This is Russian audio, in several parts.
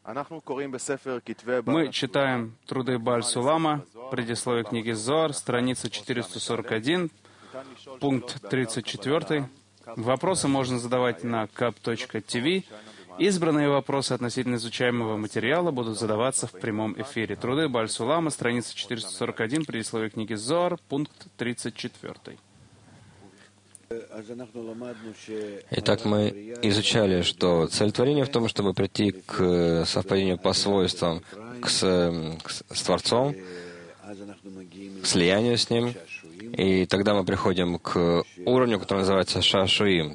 Мы читаем труды Бааль Сулама, предисловие книги Зоар, страница 441, пункт 34. Вопросы можно задавать на kap.tv. Избранные вопросы относительно изучаемого материала будут задаваться в прямом эфире. Труды Бааль Сулама, страница 441, предисловие книги Зоар, пункт 34. Итак, мы изучали, что цель творения в том, чтобы прийти к совпадению по свойствам с Творцом, к слиянию с Ним, и тогда мы приходим к уровню, который называется Шашуим.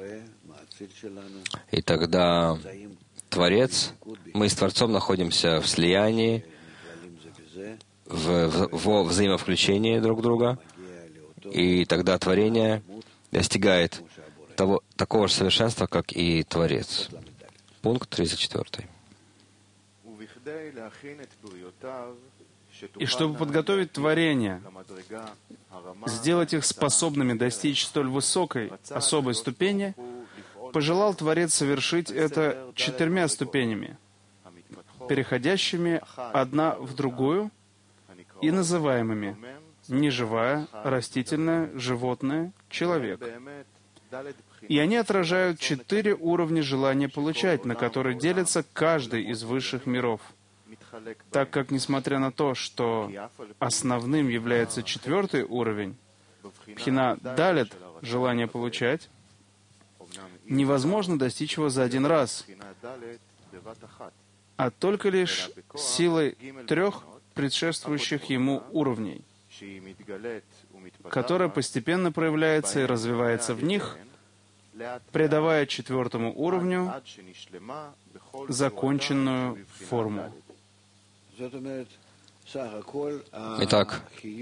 И тогда Творец, мы с Творцом находимся в слиянии, во взаимовключении друг друга, и тогда творение достигает такого же совершенства, как и Творец. Пункт 34. И чтобы подготовить творение, сделать их способными достичь столь высокой, особой ступени, пожелал Творец совершить это 4 ступенями, переходящими одна в другую и называемыми неживая, растительная, животное, человек. И они отражают 4 уровня желания получать, на которые делится каждый из высших миров. Так как, несмотря на то, что основным является 4 уровень, пхина далет, желание получать, невозможно достичь его за один раз, а только лишь силой 3 предшествующих ему уровней, которая постепенно проявляется и развивается в них, придавая 4 уровню законченную форму. Итак,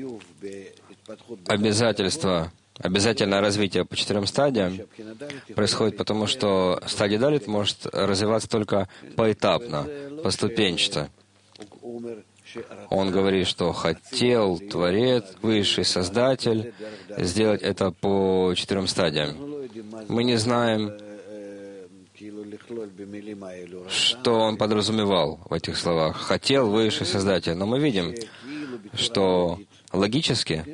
обязательное развитие по 4 стадиям происходит потому, что стадия далит может развиваться только поэтапно, поступенчато. Он говорит, что хотел Творец, Высший Создатель, сделать это по 4 стадиям. Мы не знаем, что он подразумевал в этих словах. Хотел Высший Создатель. Но мы видим, что логически,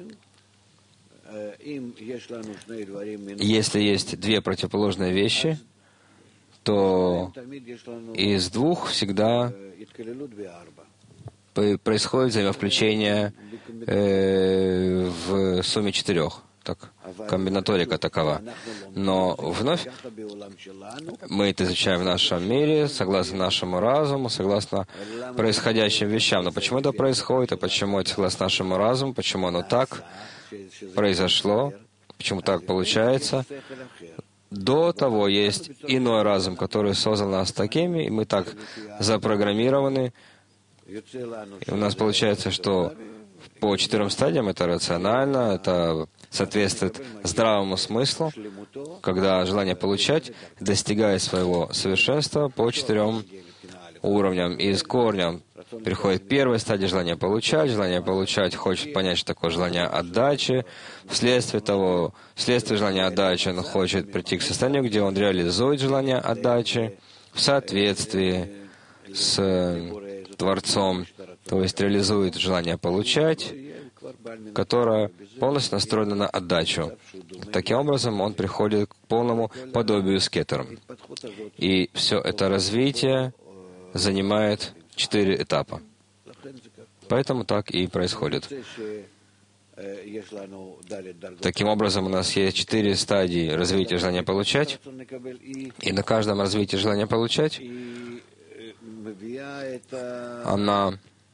если есть 2 противоположные вещи, то из 2 всегда происходит взаимовключение в сумме 4. Так, комбинаторика такова. Но вновь мы это изучаем в нашем мире, согласно нашему разуму, согласно происходящим вещам. Но почему это происходит, и почему это согласно нашему разуму, почему оно так произошло, почему так получается? До того есть иной разум, который создал нас такими, и мы так запрограммированы. И у нас получается, что по 4 стадиям это рационально, это соответствует здравому смыслу, когда желание получать достигает своего совершенства по 4 уровням. И с корнем приходит 1 стадия желания получать хочет понять, что такое желание отдачи. Вследствие желания отдачи он хочет прийти к состоянию, где он реализует желание отдачи в соответствии с Творцом, то есть реализует желание получать, которое полностью настроено на отдачу. Таким образом, он приходит к полному подобию с кетером. И все это развитие занимает 4 этапа. Поэтому так и происходит. Таким образом, у нас есть 4 стадии развития желания получать, и на каждом развитии желания получать она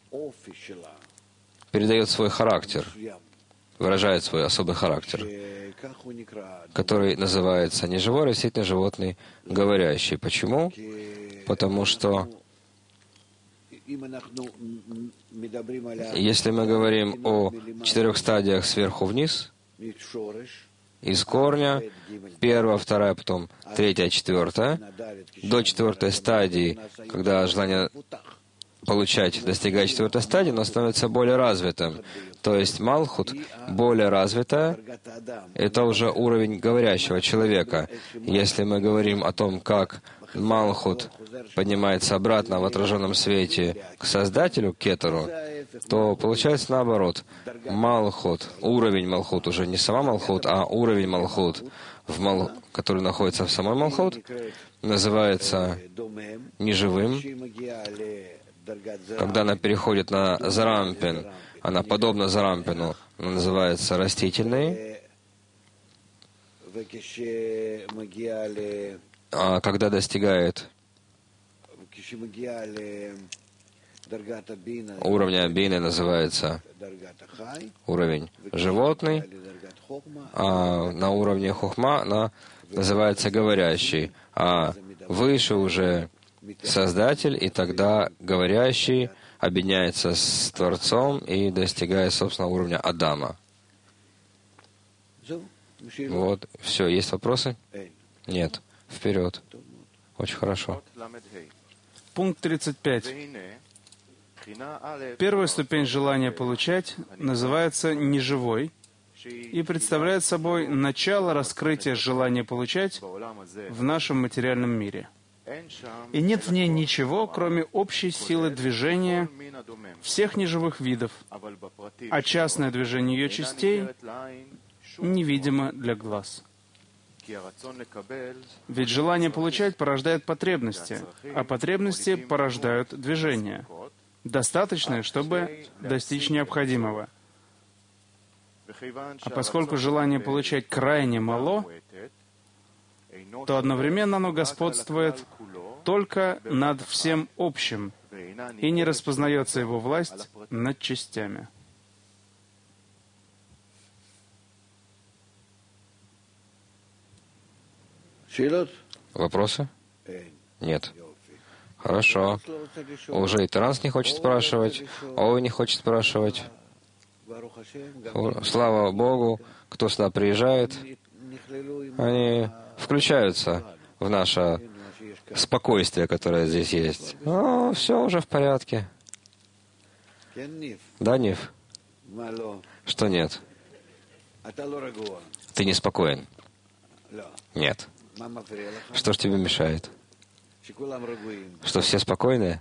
передает свой характер, выражает свой особый характер, который называется неживой, растительный, животный, говорящий. Почему? Потому что если мы говорим о 4 стадиях сверху вниз, из корня, 1, 2, потом 3, 4, до 4 стадии, когда желание получать достигает 4 стадии, но становится более развитым. То есть Малхут более развитая, это уже уровень говорящего человека. Если мы говорим о том, как Малхут поднимается обратно в отраженном свете к Создателю, к Кетеру, то получается наоборот. Малхут, уровень Малхут, уже не сама Малхут, а уровень Малхут, который находится в самой Малхут, называется неживым. Когда она переходит на Зарампин, она подобна Зарампину, она называется растительной. А когда достигает уровня бины, называется уровень животный, а на уровне хохма она называется говорящий, а выше уже Создатель, и тогда говорящий объединяется с Творцом и достигает, собственно, уровня Адама. Вот, все. Есть вопросы? Нет. Вперед. Очень хорошо. Пункт 35. Первая ступень желания получать называется неживой и представляет собой начало раскрытия желания получать в нашем материальном мире. И нет в ней ничего, кроме общей силы движения всех неживых видов, а частное движение ее частей невидимо для глаз. Ведь желание получать порождает потребности, а потребности порождают движение, достаточное, чтобы достичь необходимого. А поскольку желание получать крайне мало, то одновременно оно господствует только над всем общим, и не распознается его власть над частями. Вопросы? Нет. Хорошо. Уже и Таранс не хочет спрашивать, Ой не хочет спрашивать. Слава Богу, кто сюда приезжает, они включаются в наше спокойствие, которое здесь есть. Все уже в порядке. Да, Нив? Что нет? Ты неспокоен? Нет. Что ж тебе мешает? Что все спокойные?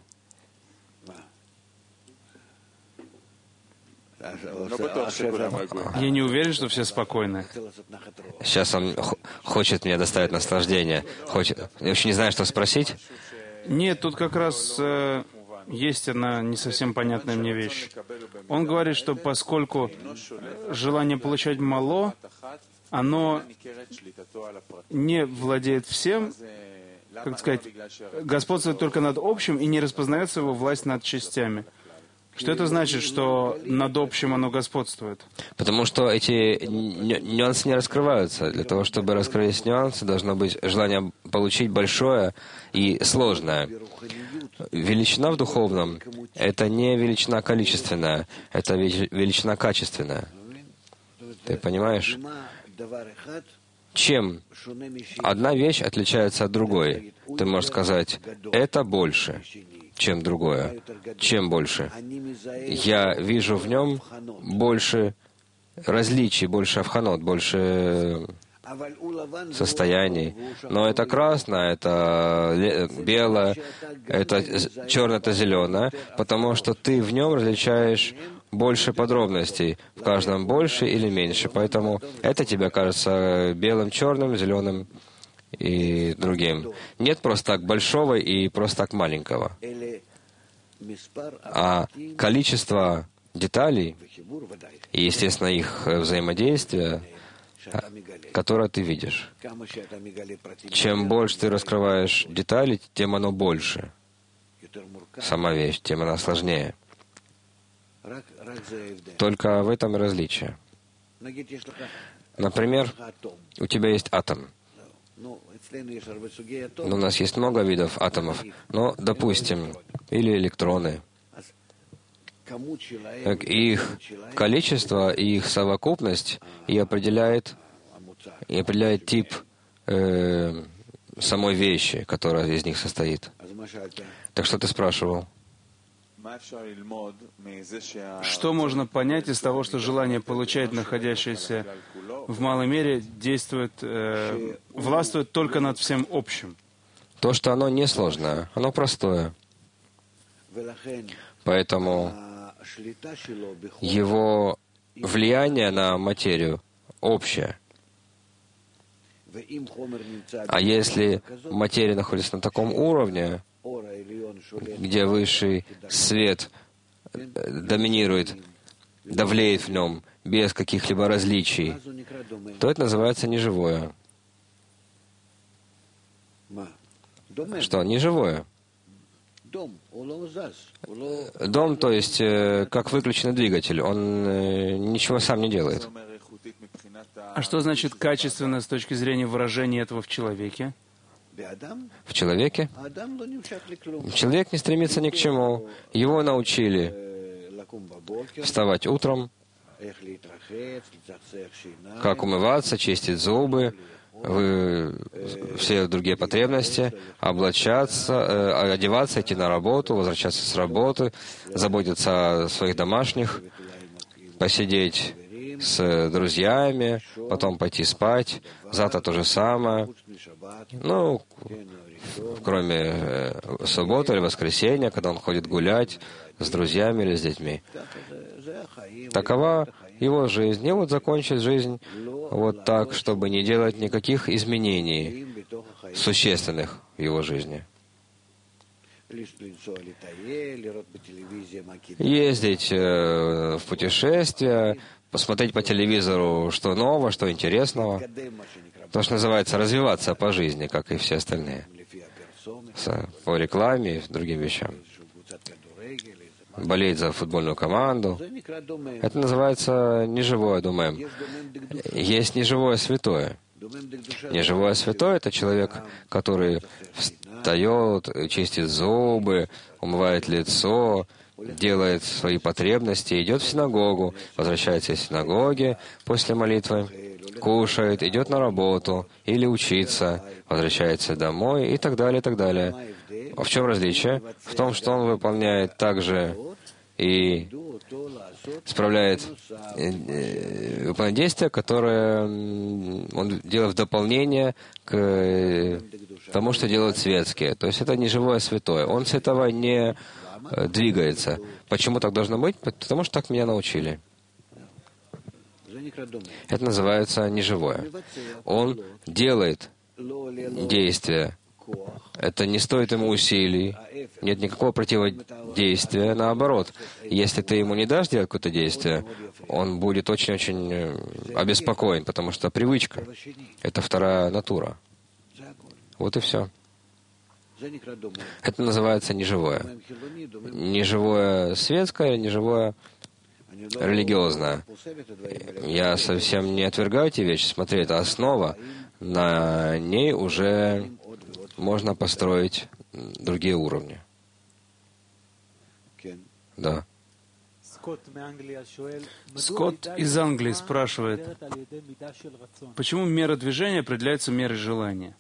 Я не уверен, что все спокойны. Сейчас он хочет мне доставить наслаждение. Я вообще не знаю, что спросить. Нет, тут как раз есть одна не совсем понятная мне вещь. Он говорит, что поскольку желание получать мало, оно не владеет всем, как сказать, господствует только над общим и не распознается его власть над частями. Что это значит, что над общим оно господствует? Потому что эти нюансы не раскрываются. Для того, чтобы раскрылись нюансы, должно быть желание получить большое и сложное. Величина в духовном — это не величина количественная, это величина качественная. Ты понимаешь? Чем одна вещь отличается от другой? Ты можешь сказать, это больше, чем другое. Чем больше? Я вижу в нем больше различий, больше авханот, больше состояний. Но это красное, это белое, это черное, это зеленое, потому что ты в нем различаешь больше подробностей, в каждом больше или меньше. Поэтому это тебе кажется белым, черным, зеленым и другим. Нет просто так большого и просто так маленького. А количество деталей и, естественно, их взаимодействие, которое ты видишь. Чем больше ты раскрываешь детали, тем оно больше. Сама вещь, тем она сложнее. Только в этом и различие. Например, у тебя есть атом. У нас есть много видов атомов. Но, допустим, или электроны. Их количество и их совокупность и определяет тип самой вещи, которая из них состоит. Так что ты спрашивал? Что можно понять из того, что желание получать, находящееся в малой мере, властвует только над всем общим? То, что оно несложное, оно простое. Поэтому его влияние на материю общее. А если материя находится на таком уровне, где высший свет доминирует, давлеет в нем без каких-либо различий, то это называется неживое. Что? Неживое. Дом, то есть, как выключенный двигатель, он ничего сам не делает. А что значит качественно с точки зрения выражения этого в человеке? В человеке? Человек не стремится ни к чему. Его научили вставать утром, как умываться, чистить зубы, все другие потребности, облачаться, одеваться, идти на работу, возвращаться с работы, заботиться о своих домашних, посидеть с друзьями, потом пойти спать, завтра то же самое. Ну, кроме субботы или воскресенья, когда он ходит гулять с друзьями или с детьми. Такова его жизнь. И вот закончить жизнь вот так, чтобы не делать никаких изменений существенных в его жизни. Ездить в путешествия, посмотреть по телевизору, что нового, что интересного. То, что называется развиваться по жизни, как и все остальные. По рекламе и другим вещам. Болеть за футбольную команду. Это называется неживое, думаем. Есть неживое святое. Неживое святое — это человек, который встает, чистит зубы, умывает лицо, делает свои потребности, идет в синагогу, возвращается из синагоги после молитвы, кушает, идет на работу или учиться, возвращается домой и так далее, и так далее. А в чем различие? В том, что он выполняет также и выполняет действия, которые он делает в дополнение к тому, что делают светские. То есть это не живое святое. Он с этого не двигается. Почему так должно быть? Потому что так меня научили. Это называется неживое. Он делает действия. Это не стоит ему усилий. Нет никакого противодействия. Наоборот, если ты ему не дашь делать какое-то действие, он будет очень-очень обеспокоен, потому что привычка — это вторая натура. Вот и все. Это называется неживое. Неживое светское, неживое религиозное. Я совсем не отвергаю эти вещи. Смотри, это основа. На ней уже можно построить другие уровни. Да. Скотт из Англии спрашивает, почему мера движения определяется мерой желания?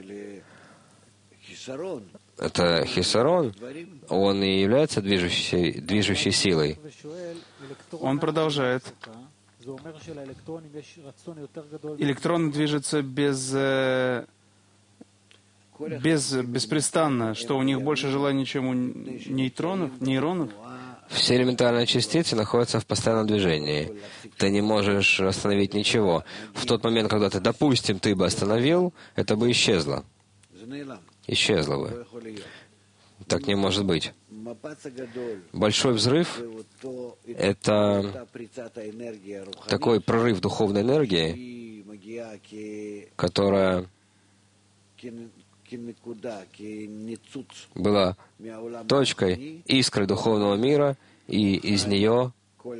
Это хисарон, он и является движущей силой. Он продолжает. Электроны движутся беспрестанно, что у них больше желаний, чем у нейронов? Все элементарные частицы находятся в постоянном движении. Ты не можешь остановить ничего. В тот момент, когда ты, допустим, ты бы остановил, это бы исчезло. Исчезло бы. Так не может быть. Большой взрыв — это такой прорыв духовной энергии, которая была точкой, искрой духовного мира, и из нее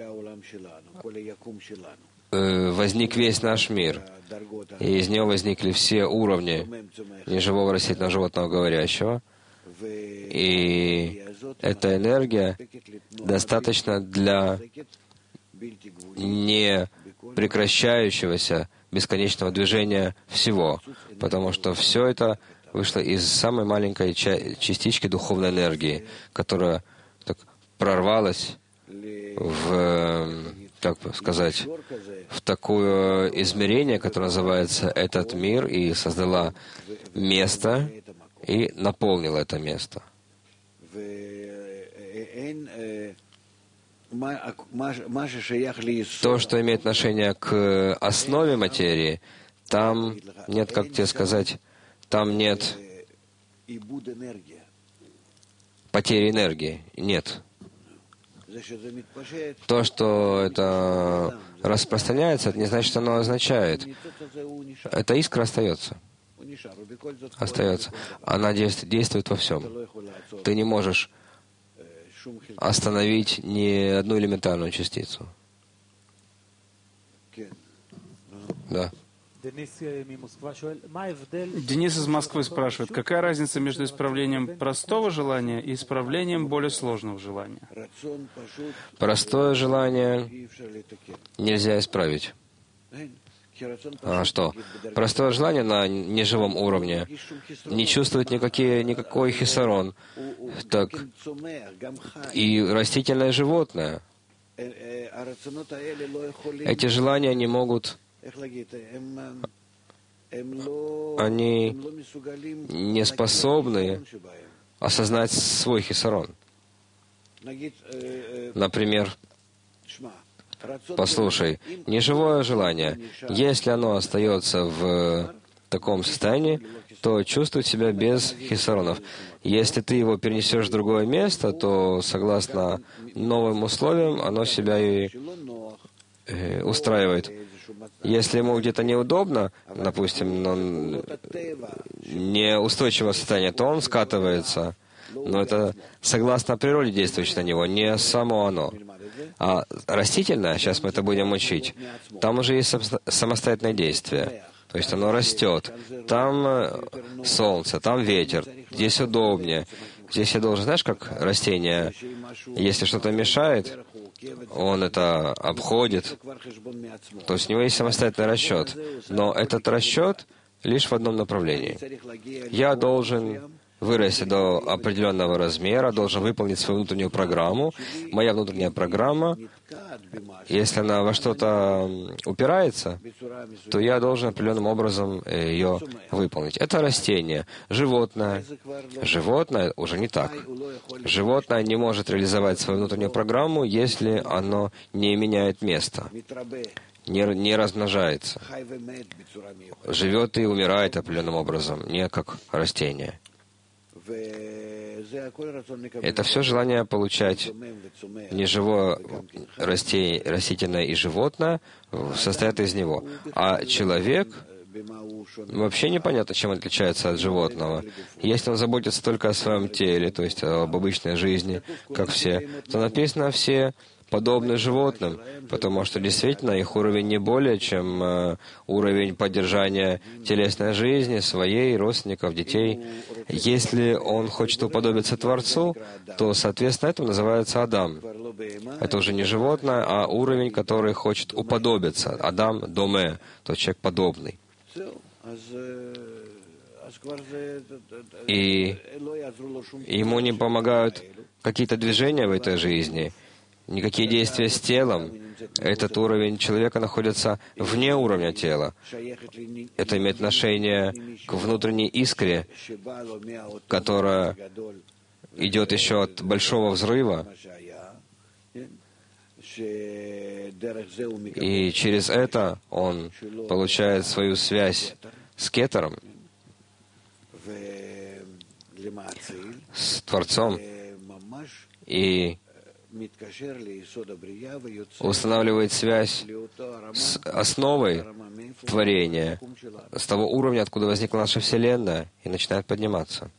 возник весь наш мир. И из нее возникли все уровни неживого растительного животного говорящего. И эта энергия достаточно для непрекращающегося бесконечного движения всего, потому что все это вышло из самой маленькой частички духовной энергии, которая так прорвалась в, как бы сказать, в такое измерение, которое называется этот мир, и создала место, и наполнил это место. То, что имеет отношение к основе материи, там нет, как тебе сказать, там нет потери энергии. Нет. То, что это распространяется, это не значит, что оно означает. Эта искра остается. Остается. Она действует во всем. Ты не можешь остановить ни одну элементарную частицу. Да. Денис из Москвы спрашивает, какая разница между исправлением простого желания и исправлением более сложного желания? Простое желание нельзя исправить. А что? Простое желание на неживом уровне не чувствует никакой хисарон. Так и растительное животное. Эти желания не могут... Они не способны осознать свой хисарон. Например, послушай, неживое желание, если оно остается в таком состоянии, то чувствует себя без хисаронов. Если ты его перенесешь в другое место, то, согласно новым условиям, оно себя и устраивает. Если ему где-то неудобно, допустим, неустойчивое состояние, то он скатывается. Но это согласно природе, действующей на него, не само оно. А растительное, сейчас мы это будем учить, там уже есть самостоятельное действие. То есть оно растет. Там солнце, там ветер. Здесь удобнее. Здесь я должен, знаешь, как растение, если что-то мешает, он это обходит. То есть у него есть самостоятельный расчет. Но этот расчет лишь в одном направлении. Я должен вырасти до определенного размера, должен выполнить свою внутреннюю программу. Моя внутренняя программа, если она во что-то упирается, то я должен определенным образом ее выполнить. Это растение. Животное. Животное уже не так. Животное не может реализовать свою внутреннюю программу, если оно не меняет место, не размножается. Живет и умирает определенным образом, не как растение. Это все желание получать неживое растительное и животное состоят из него. А человек вообще непонятно, чем он отличается от животного. Если он заботится только о своем теле, то есть об обычной жизни, как все, то написано «все подобны животным», потому что действительно их уровень не более, чем уровень поддержания телесной жизни, своей, родственников, детей. Если он хочет уподобиться Творцу, то, соответственно, это называется Адам. Это уже не животное, а уровень, который хочет уподобиться. Адам доме, то есть человек подобный. И ему не помогают какие-то движения в этой жизни, никакие действия с телом. Этот уровень человека находится вне уровня тела. Это имеет отношение к внутренней искре, которая идет еще от большого взрыва. И через это он получает свою связь с кетером, с Творцом, и устанавливает связь с основой творения, с того уровня, откуда возникла наша Вселенная, и начинает подниматься.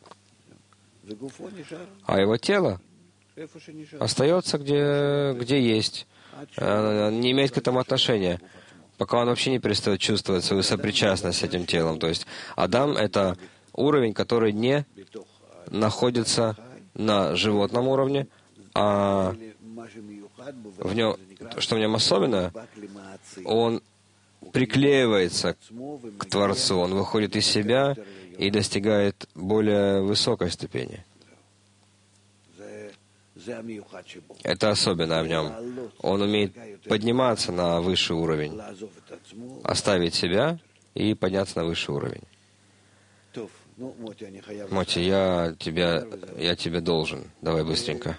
А его тело остается где есть, не имеет к этому отношения, пока он вообще не перестает чувствовать свою сопричастность с этим телом. То есть Адам — это уровень, который не находится на животном уровне, а в нем, что в нем особенно, он приклеивается к Творцу, он выходит из себя и достигает более высокой ступени. Это особенное в нем. Он умеет подниматься на высший уровень, оставить себя и подняться на высший уровень. Моти, я тебе должен. Давай быстренько.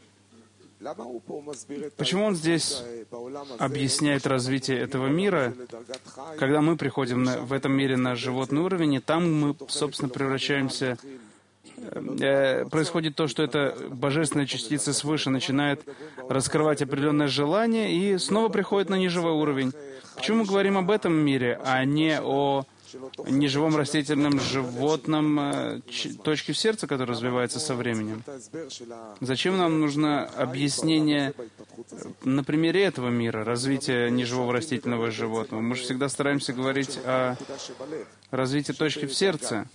Почему он здесь объясняет развитие этого мира, когда мы приходим в этом мире на животный уровень, и там мы, собственно, превращаемся... Происходит то, что эта божественная частица свыше начинает раскрывать определенное желание и снова приходит на неживой уровень. Почему мы говорим об этом мире, а не о неживом растительном животном точке в сердце, которая развивается со временем? Зачем нам нужно объяснение на примере этого мира, развития неживого растительного животного? Мы же всегда стараемся говорить о развитии точки в сердце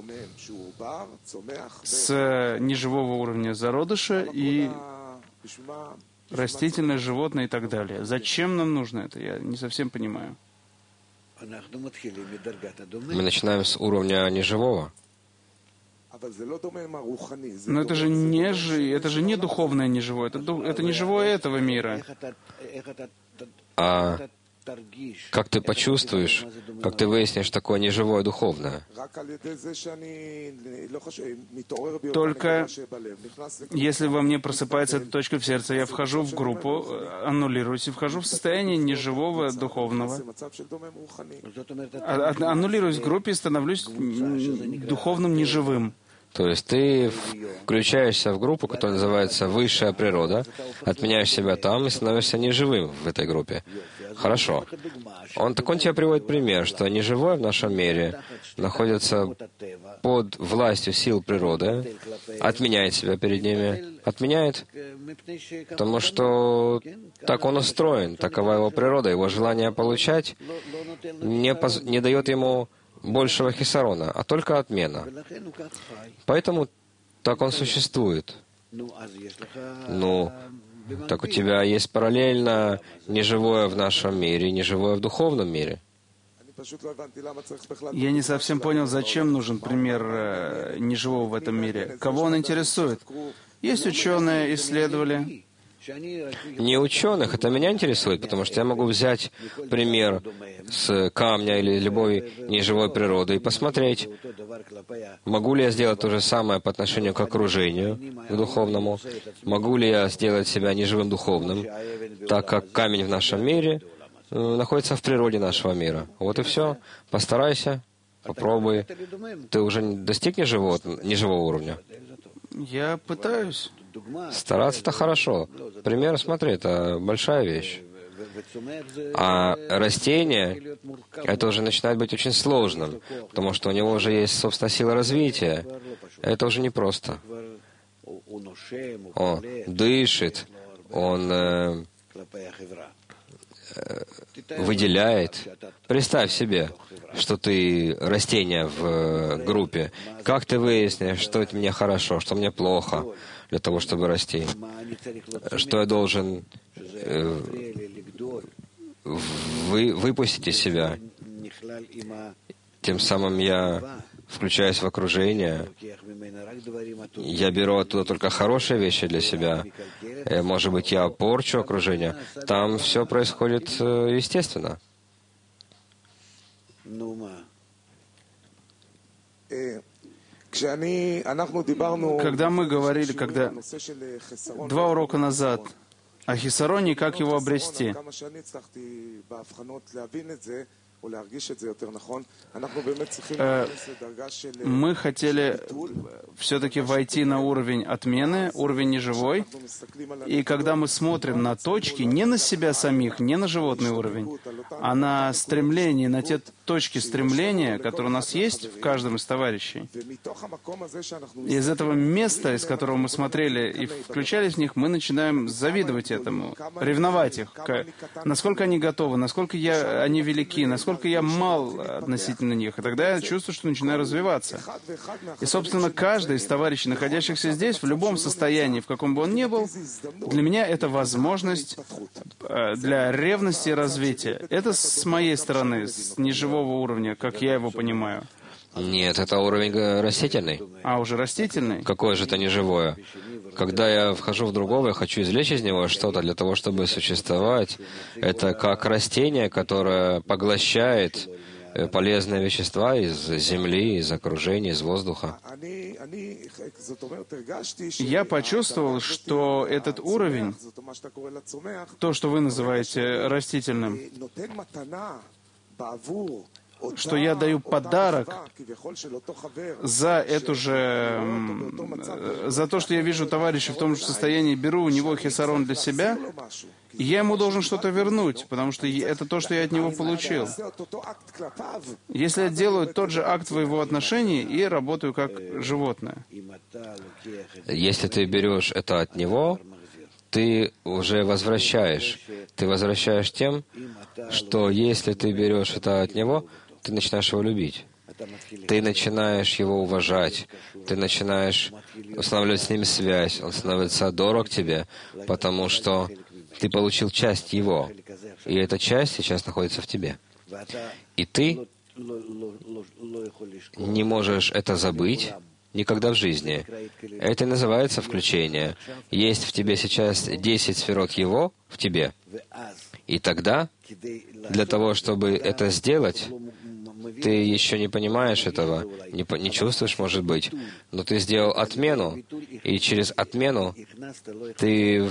с неживого уровня зародыша и растительное животное и так далее. Зачем нам нужно это? Я не совсем понимаю. Мы начинаем с уровня неживого. Но это же не духовное неживое, это неживое этого мира. А как ты почувствуешь, как ты выяснишь такое неживое духовное? Только если во мне просыпается эта точка в сердце, я вхожу в группу, аннулируюсь и вхожу в состояние неживого духовного. Аннулируюсь в группе и становлюсь духовным неживым. То есть ты включаешься в группу, которая называется «Высшая природа», отменяешь себя там и становишься неживым в этой группе. Хорошо. Он тебе приводит пример, что неживое в нашем мире находится под властью сил природы, отменяет себя перед ними. Отменяет, потому что так он устроен, такова его природа, его желание получать не дает ему большего хисарона, а только отмена. Поэтому так он существует. Так у тебя есть параллельно неживое в нашем мире, неживое в духовном мире. Я не совсем понял, зачем нужен пример неживого в этом мире. Кого он интересует? Есть ученые, исследовали. Не ученых, это меня интересует, потому что я могу взять пример с камня или любой неживой природы и посмотреть, могу ли я сделать то же самое по отношению к окружению, к духовному, могу ли я сделать себя неживым духовным, так как камень в нашем мире находится в природе нашего мира. Вот и все. Постарайся, попробуй. Ты уже достиг неживого уровня? Я пытаюсь. Стараться — это хорошо. Пример, смотри, это большая вещь. А растение, это уже начинает быть очень сложным, потому что у него уже есть, собственно, сила развития. Это уже непросто. Он дышит, он выделяет. Представь себе, что ты растение в группе. Как ты выяснишь, что это мне хорошо, что мне плохо для того, чтобы расти? Что я должен выпустить из себя? Тем самым я включаюсь в окружение. Я беру оттуда только хорошие вещи для себя. Может быть, я порчу окружение. Там все происходит естественно. Когда мы говорили, 2 урока назад, о хисароне, как его обрести, мы хотели все-таки войти на уровень отмены, уровень неживой. И когда мы смотрим на точки, не на себя самих, не на животный уровень, а на стремление, на те точки стремления, которые у нас есть в каждом из товарищей. И из этого места, из которого мы смотрели и включались в них, мы начинаем завидовать этому, ревновать их. Насколько они готовы, насколько они велики, насколько я мал относительно них. И тогда я чувствую, что начинаю развиваться. И, собственно, каждый из товарищей, находящихся здесь, в любом состоянии, в каком бы он ни был, для меня это возможность для ревности и развития. Это с моей стороны, с неживого уровня, как я его понимаю. Нет, это уровень растительный. А, уже растительный? Какое же это неживое? Когда я вхожу в другого, я хочу извлечь из него что-то для того, чтобы существовать. Это как растение, которое поглощает полезные вещества из земли, из окружения, из воздуха. Я почувствовал, что этот уровень, то, что вы называете растительным, что я даю подарок за эту же, за то, что я вижу товарища в том же состоянии, беру у него хисарон для себя, и я ему должен что-то вернуть, потому что это то, что я от него получил. Если я делаю тот же акт в его отношении и работаю как животное. Если ты берешь это от него, ты уже возвращаешь. Ты возвращаешь тем, что если ты берешь это от него, ты начинаешь его любить. Ты начинаешь его уважать. Ты начинаешь устанавливать с ним связь. Он становится дорог тебе, потому что ты получил часть его. И эта часть сейчас находится в тебе. И ты не можешь это забыть никогда в жизни. Это и называется включение. Есть в тебе сейчас 10 сферот его в тебе. И тогда, для того, чтобы это сделать, ты еще не понимаешь этого, не чувствуешь, может быть, но ты сделал отмену, и через отмену ты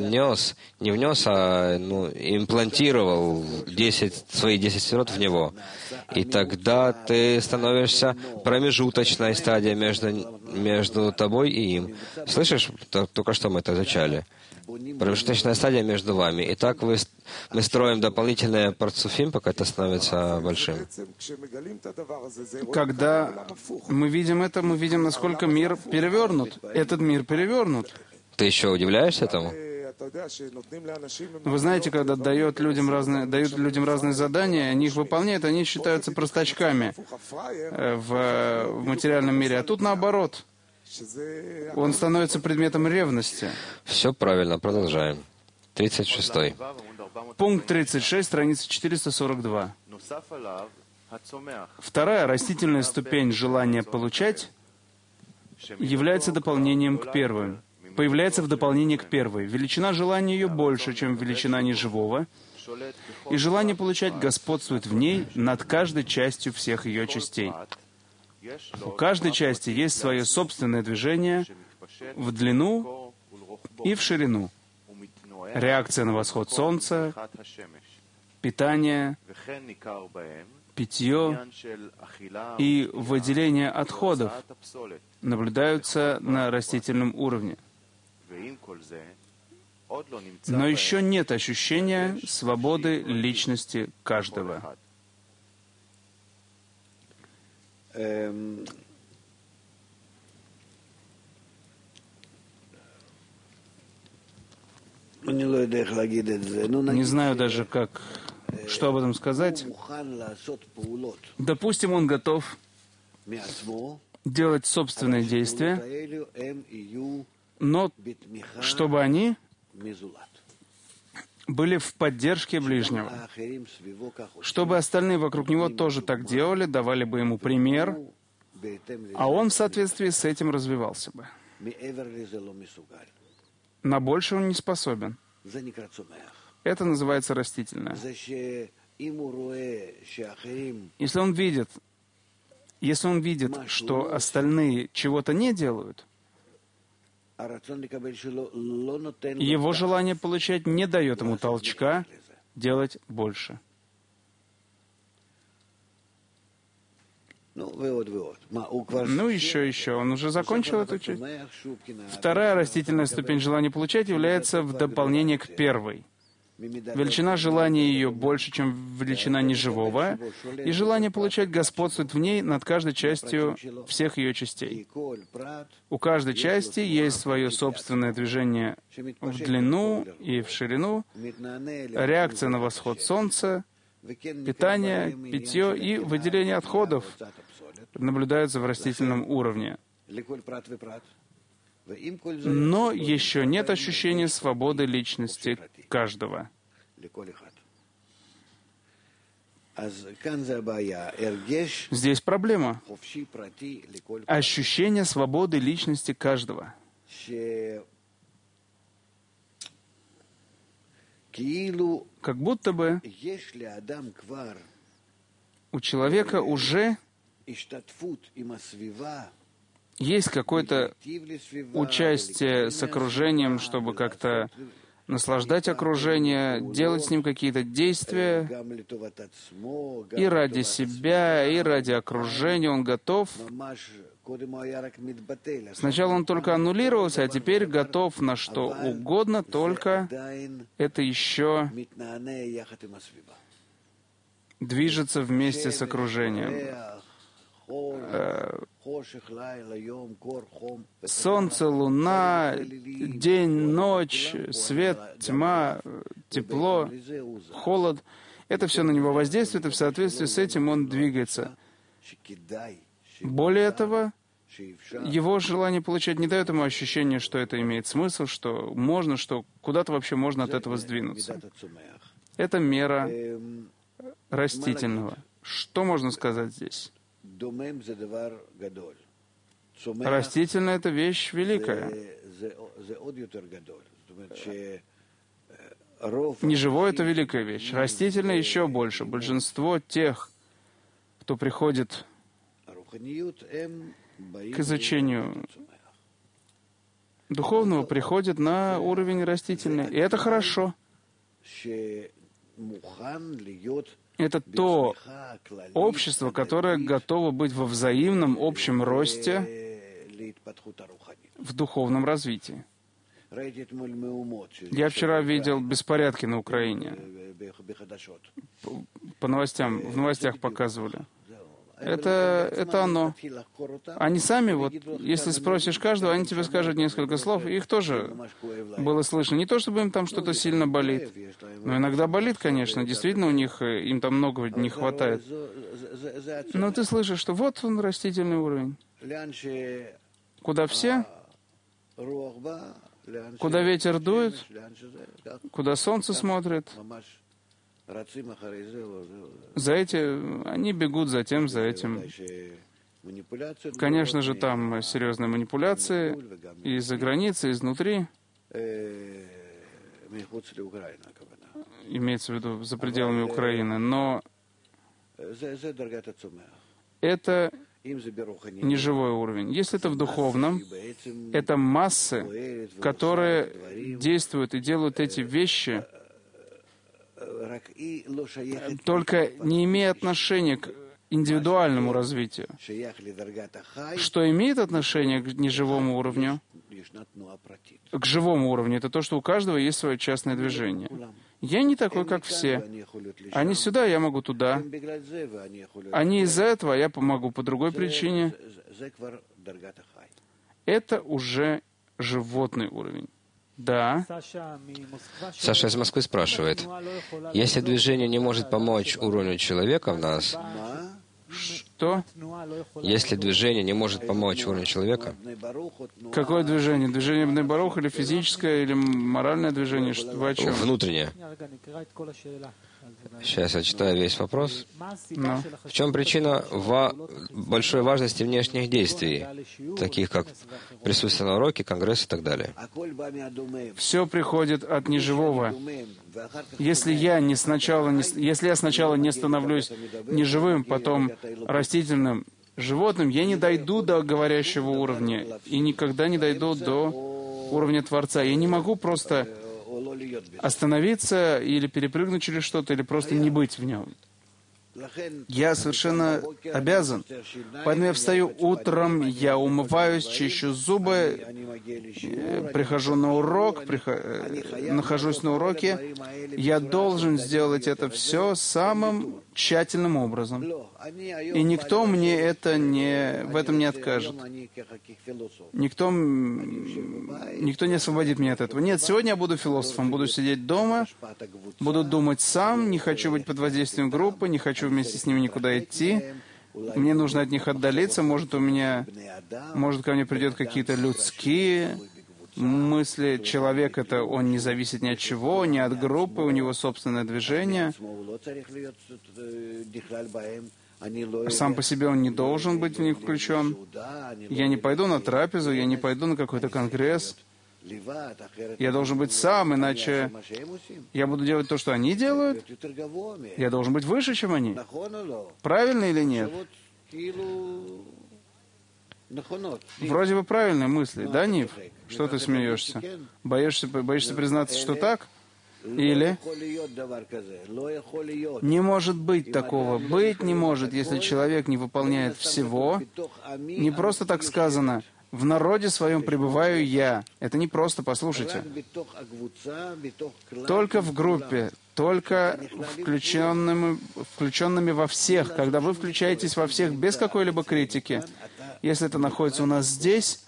имплантировал свои 10 сферот в него. И тогда ты становишься промежуточной стадией между тобой и им. Слышишь, только что мы это изучали? Промежуточная стадия между вами. И так мы строим дополнительные парцуфим, пока это становится большим. Когда мы видим это, мы видим, насколько мир перевернут. Этот мир перевернут. Ты еще удивляешься этому? Вы знаете, когда дают людям разные задания, они их выполняют, они считаются простачками в материальном мире. А тут наоборот. Он становится предметом ревности. Все правильно, продолжаем. 36. Пункт 36, страница 442. Вторая растительная ступень желания получать является дополнением к первой. Появляется в дополнение к первой. Величина желания ее больше, чем величина неживого, и желание получать господствует в ней над каждой частью всех ее частей. У каждой части есть свое собственное движение в длину и в ширину. Реакция на восход солнца, питание, питье и выделение отходов наблюдаются на растительном уровне. Но еще нет ощущения свободы личности каждого. Не знаю даже, что об этом сказать. Допустим, он готов делать собственные действия, но чтобы они были в поддержке ближнего, чтобы остальные вокруг него тоже так делали, давали бы ему пример, а он в соответствии с этим развивался бы. На больше он не способен. Это называется растительное. Если он видит, что остальные чего-то не делают, его желание получать не дает ему толчка делать больше. Ну, еще. Он уже закончил эту часть. Вторая растительная ступень желания получать является в дополнение к первой. Величина желания ее больше, чем величина неживого, и желание получать господствует в ней над каждой частью всех ее частей. У каждой части есть свое собственное движение в длину и в ширину, реакция на восход солнца, питание, питье и выделение отходов наблюдаются в растительном уровне. Но еще нет ощущения свободы личности каждого. Здесь проблема. Ощущение свободы личности каждого. Как будто бы у человека уже есть какое-то участие с окружением, чтобы как-то наслаждать окружение, делать с ним какие-то действия, и ради себя, и ради окружения он готов. Сначала он только аннулировался, а теперь готов на что угодно, только это еще движется вместе с окружением. Солнце, луна, день, ночь, свет, тьма, тепло, холод. Это все на него воздействует, и в соответствии с этим он двигается. Более того, его желание получать не дает ему ощущения, что это имеет смысл, что можно, что куда-то вообще можно от этого сдвинуться. Это мера растительного. Что можно сказать здесь? Растительное — это вещь великая. Неживое — это великая вещь. Растительное еще больше. Большинство тех, кто приходит к изучению духовного, приходят на уровень растительный. И это хорошо. Это то общество, которое готово быть во взаимном общем росте в духовном развитии. Я вчера видел беспорядки на Украине. По новостям, в новостях показывали. Это оно. Они сами, вот, если спросишь каждого, они тебе скажут несколько слов, и их тоже было слышно. Не то, чтобы им там что-то сильно болит, но иногда болит, конечно, действительно у них, им там много не хватает. Но ты слышишь, что вот он, растительный уровень. Куда все, куда ветер дует, куда солнце смотрит, за эти, они бегут за тем, за этим. Конечно же, там серьезные манипуляции и из-за границы, и изнутри. Имеется в виду за пределами Украины. Но это не живой уровень. Если это в духовном, это массы, которые действуют и делают эти вещи, только не имея отношения к индивидуальному развитию. Что имеет отношение к неживому уровню? К живому уровню. Это то, что у каждого есть свое частное движение. Я не такой, как все. Они сюда, я могу туда. Они из-за этого, я помогу по другой причине. Это уже животный уровень. Да. Саша из Москвы спрашивает, если движение не может помочь уровню человека в нас, что? Если движение не может помочь уровню человека? Какое движение? Движение Бней Барух или физическое, или моральное движение? Вы о чем? Внутреннее. Сейчас я читаю весь вопрос. Но. В чем причина большой важности внешних действий, таких как присутствие на уроке, конгресс и так далее? Все приходит от неживого. Если я сначала не становлюсь неживым, потом растительным животным, я не дойду до говорящего уровня и никогда не дойду до уровня Творца. Я не могу просто остановиться или перепрыгнуть через что-то, или просто не быть в нем. Я совершенно обязан. Поэтому я встаю утром, я умываюсь, чищу зубы, прихожу на урок, нахожусь на уроке. Я должен сделать это все самым тщательным образом. И никто мне в этом не откажет. Никто не освободит меня от этого. Нет, сегодня я буду философом, буду сидеть дома, буду думать сам, не хочу быть под воздействием группы, не хочу вместе с ними никуда идти. Мне нужно от них отдалиться. Может, ко мне придет какие-то людские мысли. Человек — он не зависит ни от чего, ни от группы, у него собственное движение. Сам по себе он не должен быть в них включен. Я не пойду на трапезу, я не пойду на какой-то конгресс. Я должен быть сам, иначе я буду делать то, что они делают. Я должен быть выше, чем они. Правильно или нет? Вроде бы правильные мысли, да, Нив? Что ты смеешься? Боишься признаться, что так? Или не может быть такого, быть не может, если человек не выполняет всего. Не просто так сказано, в народе своем пребываю я. Это не просто, послушайте. Только в группе, только включенными во всех. Когда вы включаетесь во всех без какой-либо критики, если это находится у нас здесь,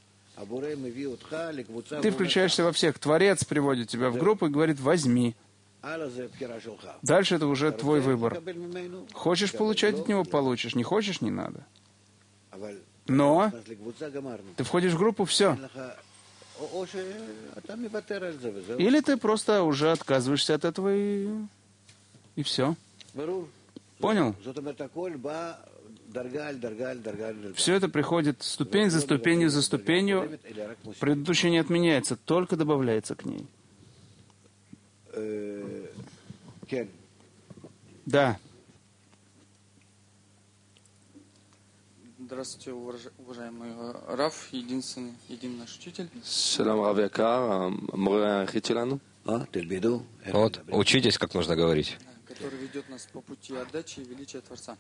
ты включаешься во всех. Творец приводит тебя в группу и говорит: возьми. Дальше это уже твой выбор. Хочешь получать от него — получишь. Не хочешь — не надо. Но ты входишь в группу — все. Или ты просто уже отказываешься от этого и все. Понял? Все это приходит ступень за ступенью за ступенью. Предыдущее не отменяется, только добавляется к ней. Да. Здравствуйте, уважаемый Рав, единый наш учитель. Вот, учитесь, как нужно говорить. Который ведет нас по пути отдачи и величия Творца.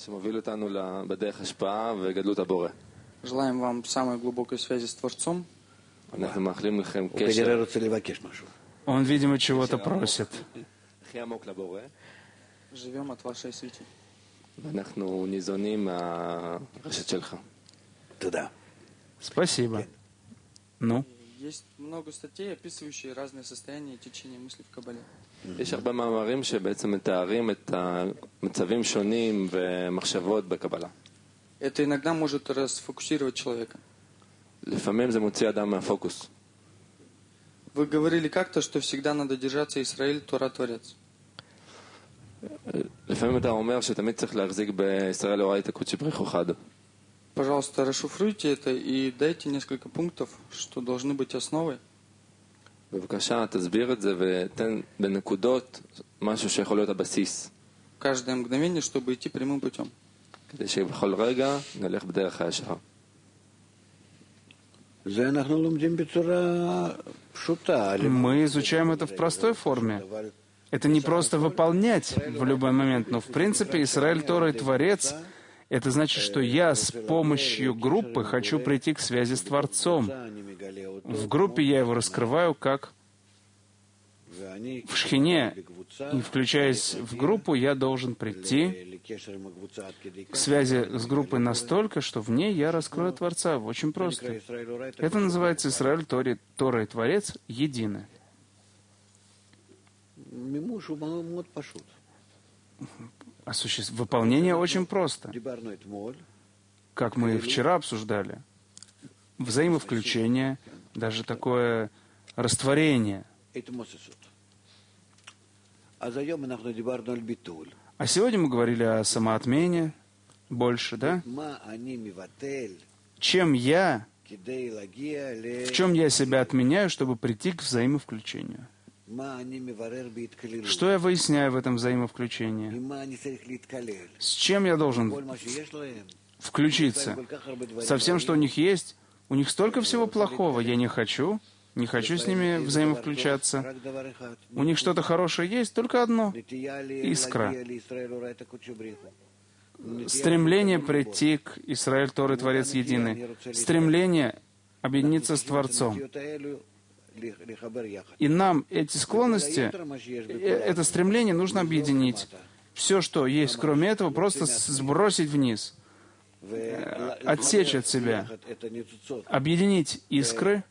Желаем вам самой глубокой связи с Творцом. Он, видимо, чего-то просит. Живем от вашей сути. Спасибо. Ну? Есть много статей, описывающих разные состояния и течения мыслей в Кабале. יש הרבה מאמרים שבעצם מתארים את המצבים שונים ומחשבות בקבלה. Это иногда может расфокусировать человека. לפעמים זה מוציא אדם מהפוקוס. Вы говорили как-то, что всегда надо держаться Израиль, Тора, Творец. לפעמים אתה אומר שתמיד צריך להחזיק בישראל אורייתא קודשי בריך אחד. Пожалуйста, расшифруйте это и дайте несколько пунктов, что должны быть основой. בבקשה, תסביר את זה ותן בנקודות משהו שיכול להיות הבסיס. Каждое мгновение, чтобы идти прямым путем. כדי שבכל רגע נלך בדרך הישר. Мы изучаем это в простой форме. Это не просто выполнять в любой момент, но в принципе Израиль, Тора и Творец — это значит, что я с помощью группы хочу прийти к связи с Творцом. В группе я его раскрываю как в шхине. И включаясь в группу, я должен прийти к связи с группой настолько, что в ней я раскрою Творца. Очень просто. Это называется Израиль, Тора и Творец едины. Выполнение очень просто. Как мы вчера обсуждали. Взаимовключение, даже такое растворение. А сегодня мы говорили о самоотмене больше, да? В чем я себя отменяю, чтобы прийти к взаимовключению? Что я выясняю в этом взаимовключении? С чем я должен включиться? Со всем, что у них есть? У них столько всего плохого. Я не хочу с ними взаимовключаться. У них что-то хорошее есть, только одно — искра. Стремление прийти к Израиль, Тора и Творец единый. Стремление объединиться с Творцом. И нам эти склонности, это стремление нужно объединить. Все, что есть, кроме этого, просто сбросить вниз, отсечь от себя, объединить искры,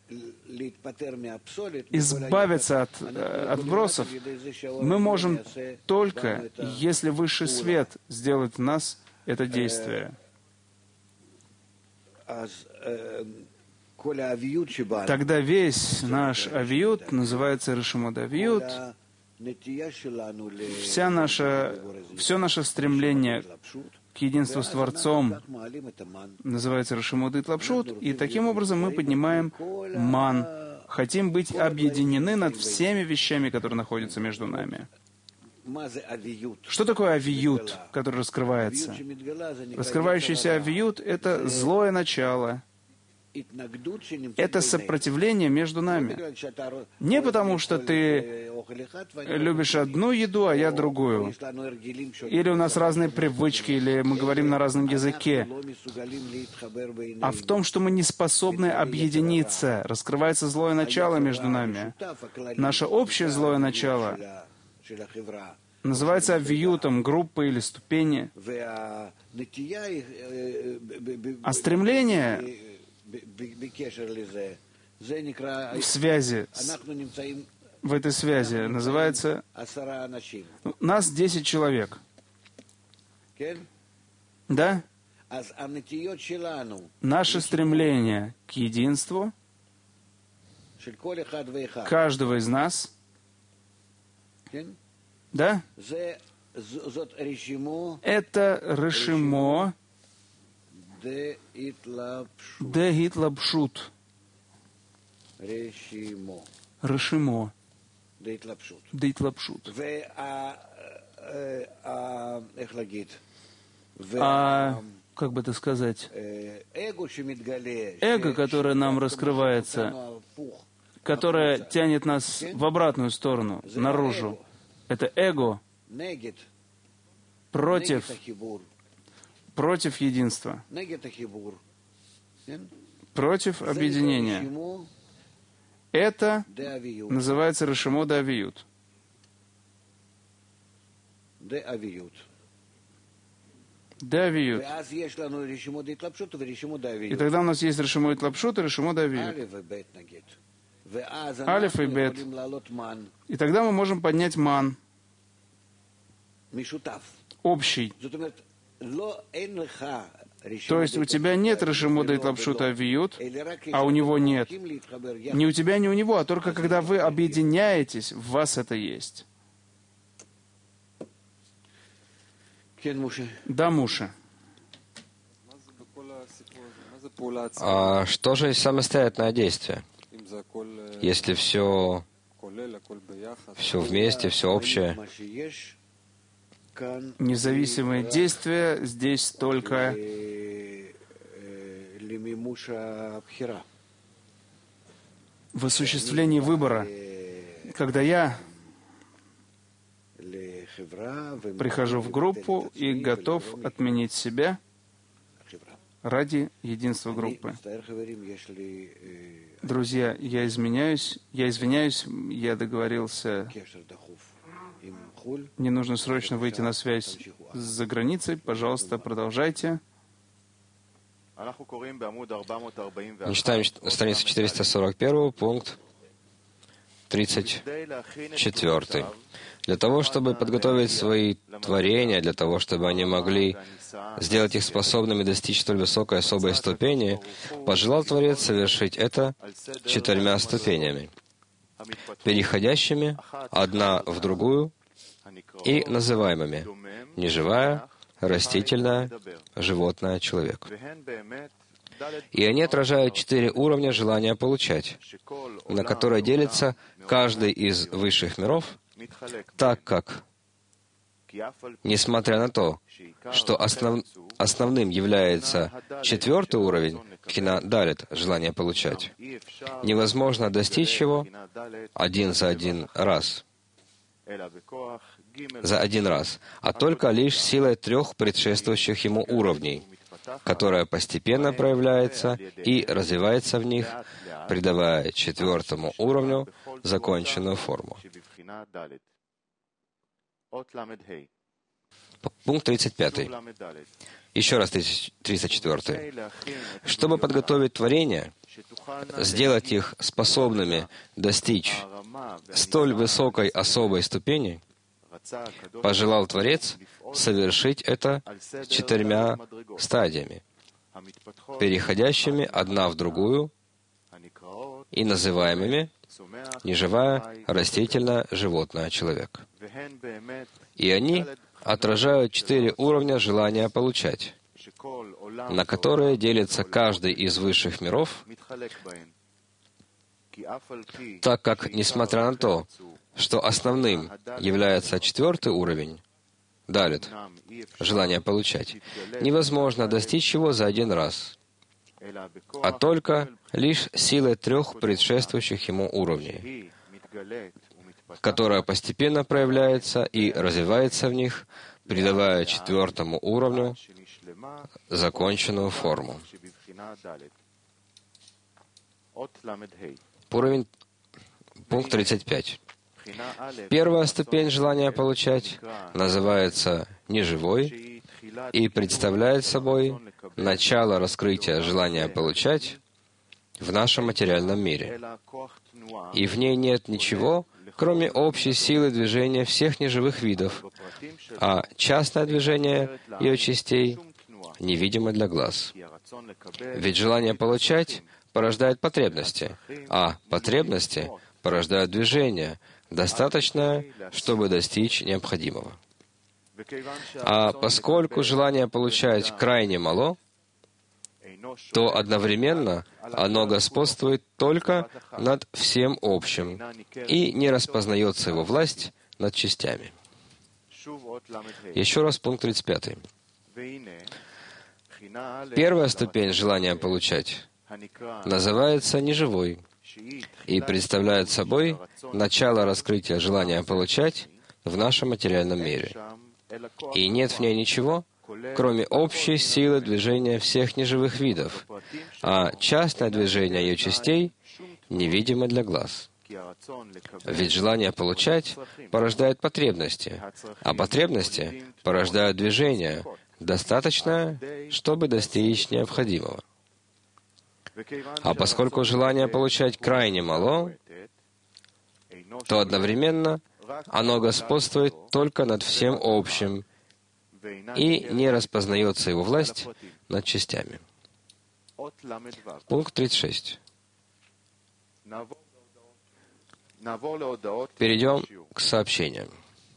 избавиться от отбросов. Мы можем только, если высший свет сделает в нас это действие. Тогда весь наш авиют называется Решимот Авиют. Все наше стремление к единству с Творцом называется Решимот Итлапшут. И таким образом мы поднимаем ман хотим быть объединены над всеми вещами, которые находятся между нами. Что такое авиют, который раскрывается? Раскрывающийся авиют — это злое начало. Это сопротивление между нами. Не потому, что ты любишь одну еду, а я другую. Или у нас разные привычки, или мы говорим на разном языке. А в том, что мы не способны объединиться. Раскрывается злое начало между нами. Наше общее злое начало называется авиютом, группой или ступени. А стремление в этой связи называется... Нас 10 человек. Да? Наше стремление к единству каждого из нас, да? Это решимо деитлапшут. Решимо деитлапшут. Как бы это сказать? Эго, которое нам раскрывается, которое тянет нас в обратную сторону, наружу. Это эго против единства, против объединения. Это называется решимо де авиют. Де авиют. И тогда у нас есть решимо итлапшут и решимо де авиют. Алиф и бет. И тогда мы можем поднять ман. Общий. То есть у тебя нет решимо де итлапшут авиют, а у него нет. Ни у тебя, ни у него, а только когда вы объединяетесь, в вас это есть. Да, Муше. А что же самостоятельное действие? Если все вместе, все общее. Независимые действия здесь только в осуществлении выбора. Когда я прихожу в группу и готов отменить себя ради единства группы. Друзья, я извиняюсь, я договорился, мне нужно срочно выйти на связь за границей. Пожалуйста, продолжайте. Мы читаем страницу 441, пункт 34. Для того, чтобы подготовить свои творения, для того, чтобы они могли сделать их способными достичь столь высокой особой ступени, пожелал Творец совершить это 4 ступенями, переходящими одна в другую и называемыми неживая, растительная, животное, человек. И они отражают 4 уровня желания получать, на которые делится каждый из высших миров, так как, несмотря на то, что основным является 4 уровень, кина далит, желание получать, невозможно достичь его за один раз, а только лишь силой 3 предшествующих ему уровней, которая постепенно проявляется и развивается в них, придавая 4 уровню законченную форму. Пункт 35. Еще раз 34. Чтобы подготовить творения, сделать их способными достичь столь высокой особой ступени, пожелал Творец совершить это 4 стадиями, переходящими одна в другую и называемыми неживая, растительное, животное, человек. И они отражают 4 уровня желания получать, на которые делится каждый из высших миров, Так как, несмотря на то, что основным является 4-й уровень, далит, желание получать, невозможно достичь его за один раз, а только лишь силой 3 предшествующих ему уровней, которая постепенно проявляется и развивается в них, придавая 4-му уровню законченную форму. Пункт 35. Первая ступень желания получать называется неживой и представляет собой начало раскрытия желания получать в нашем материальном мире. И в ней нет ничего, кроме общей силы движения всех неживых видов, а частное движение ее частей невидимо для глаз. Ведь желание получать порождает потребности, а потребности порождают движение, достаточное, чтобы достичь необходимого. А поскольку желание получать крайне мало, то одновременно оно господствует только над всем общим, и не распознается его власть над частями. Еще раз пункт 35. Первая ступень желания получать называется неживой и представляет собой начало раскрытия желания получать в нашем материальном мире. И нет в ней ничего, кроме общей силы движения всех неживых видов, а частное движение ее частей невидимо для глаз. Ведь желание получать порождает потребности, а потребности порождают движение, достаточное, чтобы достичь необходимого. А поскольку желание получать крайне мало, то одновременно оно господствует только над всем общим, и не распознается его власть над частями. Пункт 36. Перейдем к сообщениям.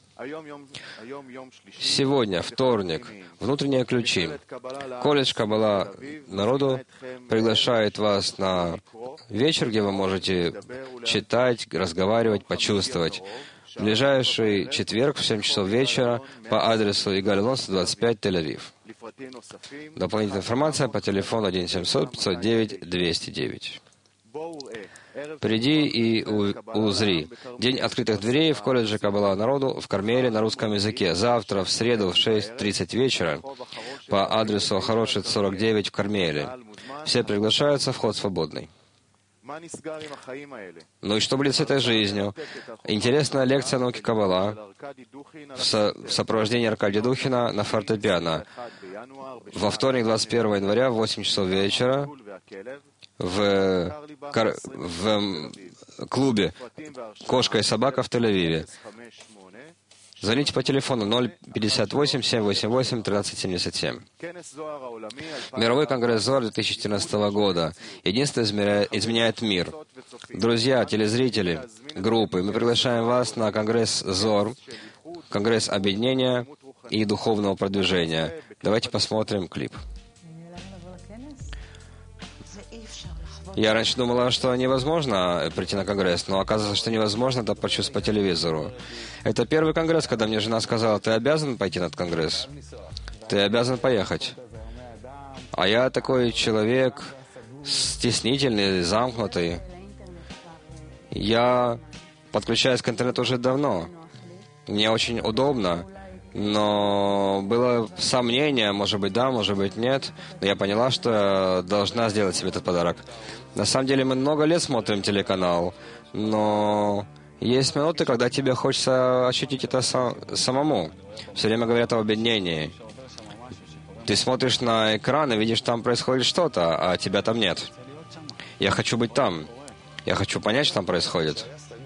Сегодня, вторник, внутренние ключи. Колледж Каббала народу приглашает вас на вечер, где вы можете читать, разговаривать, почувствовать. В ближайший четверг в 7 часов вечера по адресу Игалилон 125, Тель-Авив. Дополнительная информация по телефону 1-700-509-209. Приди и узри. День открытых дверей в колледже Каббала народу в Кармеле на русском языке. Завтра, в среду, в 6:30 вечера по адресу Хорошит 49 в Кармеле. Все приглашаются, вход свободный. Ну и что будет с этой жизнью? Интересная лекция науки Каббала в сопровождении Аркадия Духина на фортепиано. Во вторник, 21 января, в 8 часов вечера в клубе «Кошка и собака» в Тель-Авиве. Звоните по телефону 058-788-1377. Мировой конгресс ЗОАР 2014 года. Единство изменяет мир. Друзья, телезрители, группы, мы приглашаем вас на конгресс ЗОАР, конгресс объединения и духовного продвижения. Давайте посмотрим клип. Я раньше думала, что невозможно прийти на конгресс, но оказывается, что невозможно это почувствовать по телевизору. Это первый конгресс, когда мне жена сказала: ты обязан пойти на этот конгресс, ты обязан поехать. А я такой человек стеснительный, замкнутый. Я подключаюсь к интернету уже давно. Мне очень удобно, но было сомнение, может быть, да, может быть, нет. Но я поняла, что должна сделать себе этот подарок. На самом деле, мы много лет смотрим телеканал, но есть минуты, когда тебе хочется ощутить это самому. Все время говорят об объединении. Ты смотришь на экран и видишь, там происходит что-то, а тебя там нет. Я хочу быть там. Я хочу понять, что там происходит.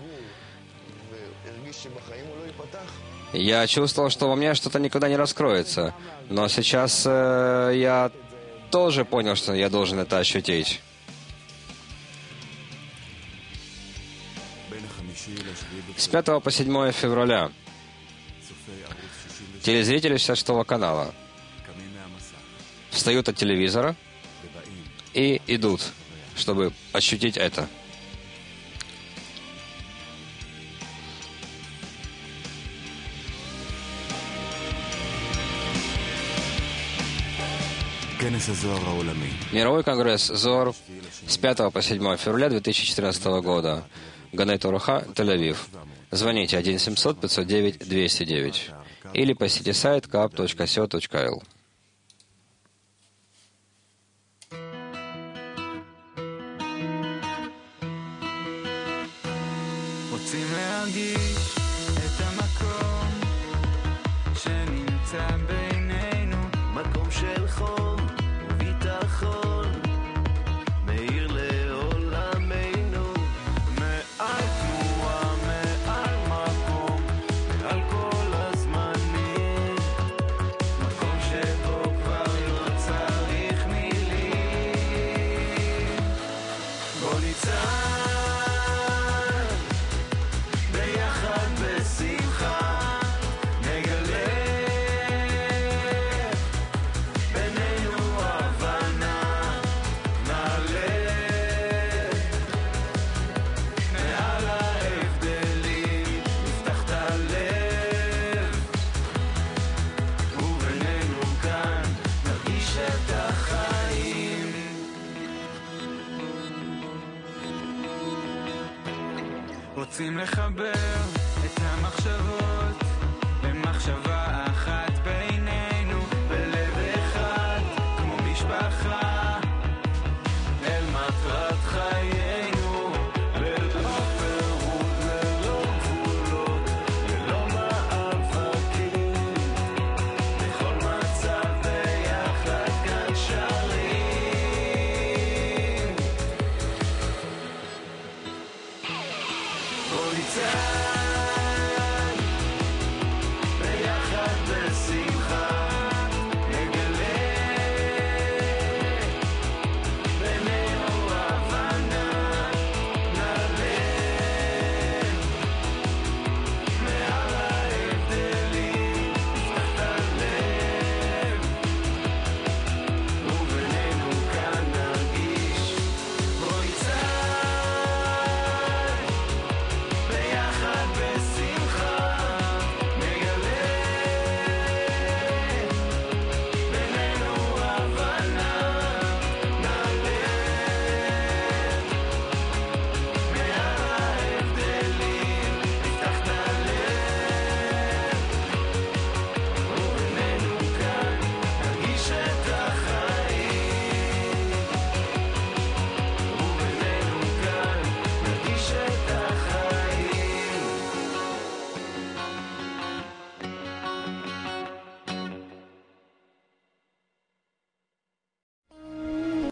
Я чувствовал, что во мне что-то никогда не раскроется. Но сейчас я тоже понял, что я должен это ощутить. С 5 по 7 февраля телезрители 66-го канала встают от телевизора и идут, чтобы ощутить это. Мировой конгресс ЗОАР с 5 по 7 февраля 2014 года. Ганей Тураха, Тель-Авив. Звоните 1-700-509-209 или посетите сайт kap.co.il. רוצים להרגיש את המקום שנמצא בינינו, מקום של חום וביטחון מאיר לעולמנו, מעל תנועה, מעל מקום, מעל כל הזמנים, מקום שבו כבר לא צריך מילים. בוא נצעד רוצים לחבר את המחשבות למחשבה אחת בינינו, בלב אחד כמו משפחה, אל מטרת חיינו, ללא פירוט, ללא גבולות, ללא מאבקים, בכל מצב ביחד כאן שרים. בוא נצעד